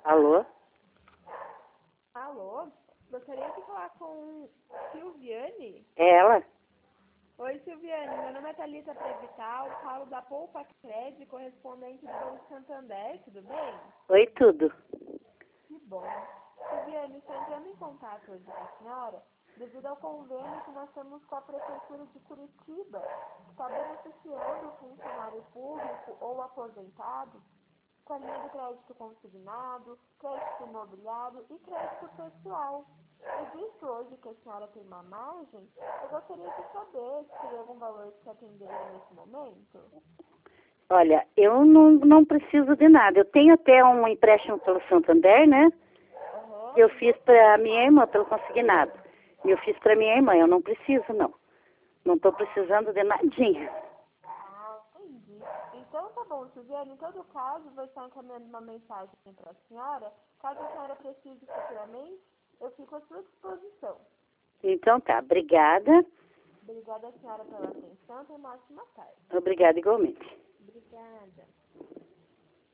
Alô? Alô? Gostaria de falar com Silviane? Ela? Oi, Silviane. Meu nome é Thalita Prevital, falo da Poupa Cred, correspondente do Banco Santander. Tudo bem? Oi, tudo. Que bom. Silviane, estou entrando em contato hoje com a senhora devido ao convênio que nós temos com a Prefeitura de Curitiba, que está beneficiando o funcionário público ou aposentado com a linha de crédito consignado, crédito imobiliário e crédito pessoal. E visto hoje que a senhora tem uma margem, eu gostaria de saber se tem algum valor que você atenderia nesse momento. Olha, eu não preciso de nada. Eu tenho até um empréstimo pelo Santander, né? Eu fiz para minha irmã, pelo consignado. Eu fiz para minha irmã, eu não preciso, não. Não estou precisando de nadinha. Ah, entendi. Então tá bom, Silviane. Em todo caso, vou estar encaminhando uma mensagem para a senhora. Caso a senhora precise futuramente, eu fico à sua disposição. Então tá, obrigada. Obrigada, senhora, pela atenção. Tenha uma ótima tarde. Obrigada igualmente. Obrigada.